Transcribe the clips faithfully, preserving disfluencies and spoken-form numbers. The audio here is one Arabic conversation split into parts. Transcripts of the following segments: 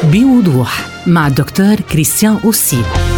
بوضوح مع الدكتور كريستيان أوسي.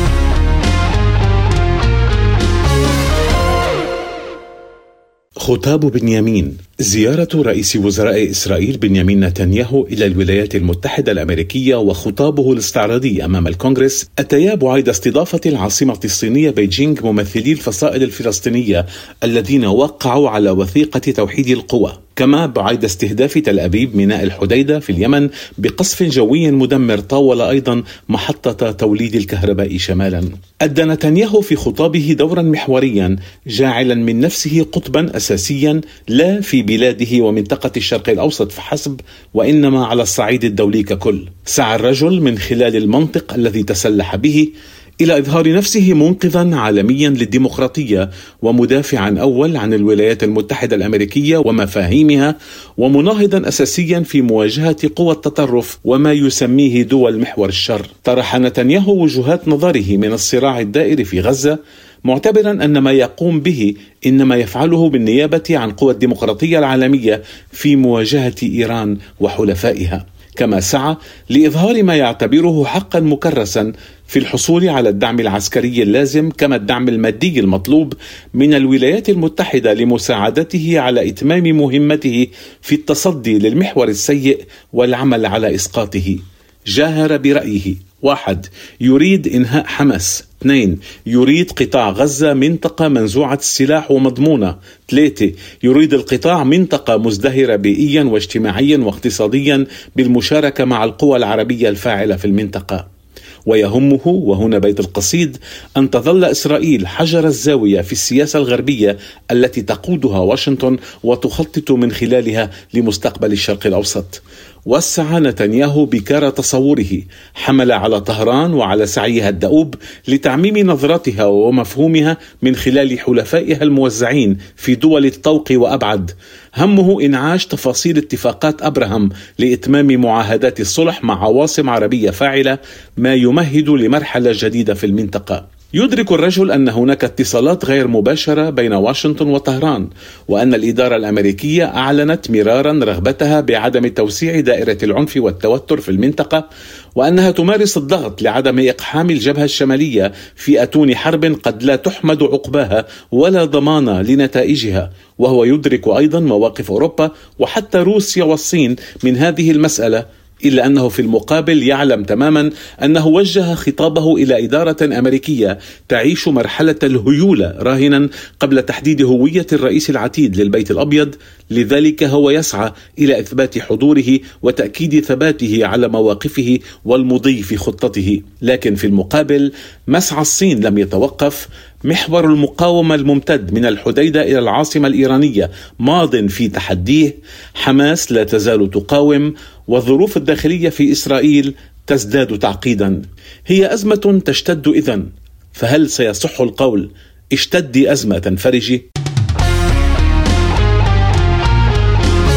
خطاب بنيامين. زيارة رئيس وزراء إسرائيل بنيامين نتنياهو إلى الولايات المتحدة الأمريكية وخطابه الاستعراضي أمام الكونغرس أتيا بعد استضافة العاصمة الصينية بيجينغ ممثلي الفصائل الفلسطينية الذين وقعوا على وثيقة توحيد القوى، كما بعد استهداف تل أبيب ميناء الحديدة في اليمن بقصف جوي مدمر طاول أيضا محطة توليد الكهرباء شمالا. أدى نتنياهو في خطابه دورا محوريا جاعلا من نفسه قطبا أساسيا لا في بلاده ومنطقة الشرق الأوسط فحسب، وإنما على الصعيد الدولي ككل. سعى الرجل من خلال المنطق الذي تسلح به إلى إظهار نفسه منقذا عالميا للديمقراطية ومدافعا أول عن الولايات المتحدة الأمريكية ومفاهيمها، ومناهضا أساسيا في مواجهة قوى التطرف وما يسميه دول محور الشر. طرح نتنياهو وجهات نظره من الصراع الدائر في غزة، معتبرا أن ما يقوم به إنما يفعله بالنيابة عن قوى الديمقراطية العالمية في مواجهة إيران وحلفائها. كما سعى لإظهار ما يعتبره حقا مكرسا في الحصول على الدعم العسكري اللازم كما الدعم المادي المطلوب من الولايات المتحدة لمساعدته على إتمام مهمته في التصدي للمحور السيء والعمل على إسقاطه. جاهر برأيه: واحد، يريد إنهاء حماس. اثنين، يريد قطاع غزة منطقة منزوعة السلاح ومضمونة. ثلاثة، يريد القطاع منطقة مزدهرة بيئيا واجتماعيا واقتصاديا بالمشاركة مع القوى العربية الفاعلة في المنطقة. ويهمه، وهنا بيت القصيد، أن تظل إسرائيل حجر الزاوية في السياسة الغربية التي تقودها واشنطن وتخطط من خلالها لمستقبل الشرق الأوسط. وسع نتنياهو بكار تصوره، حمل على طهران وعلى سعيها الدؤوب لتعميم نظرتها ومفهومها من خلال حلفائها الموزعين في دول الطوق وأبعد. همه إنعاش تفاصيل اتفاقات أبراهام لإتمام معاهدات الصلح مع عواصم عربية فاعلة، ما يمهد لمرحلة جديدة في المنطقة. يدرك الرجل أن هناك اتصالات غير مباشرة بين واشنطن وطهران، وأن الإدارة الأمريكية أعلنت مرارا رغبتها بعدم توسيع دائرة العنف والتوتر في المنطقة، وأنها تمارس الضغط لعدم إقحام الجبهة الشمالية في أتون حرب قد لا تحمد عقباها ولا ضمان لنتائجها. وهو يدرك أيضا مواقف أوروبا وحتى روسيا والصين من هذه المسألة، إلا أنه في المقابل يعلم تماما أنه وجه خطابه إلى إدارة أمريكية تعيش مرحلة الهيولة راهنا قبل تحديد هوية الرئيس العتيد للبيت الأبيض. لذلك هو يسعى إلى إثبات حضوره وتأكيد ثباته على مواقفه والمضي في خطته. لكن في المقابل مسعى الصين لم يتوقف. محور المقاومة الممتد من الحديدة إلى العاصمة الإيرانية ماض في تحديه. حماس لا تزال تقاوم، والظروف الداخلية في إسرائيل تزداد تعقيدا. هي أزمة تشتد إذن، فهل سيصح القول اشتدي أزمة تنفرجي؟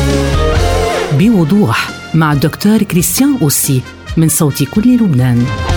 بوضوح مع الدكتور كريستيان أوسي من صوت كل لبنان.